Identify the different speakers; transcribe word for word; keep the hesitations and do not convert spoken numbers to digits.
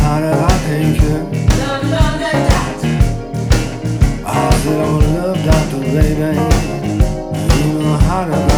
Speaker 1: how did I take you?
Speaker 2: Love, love, that doctor.
Speaker 1: I said, oh, love doctor, baby. You know how to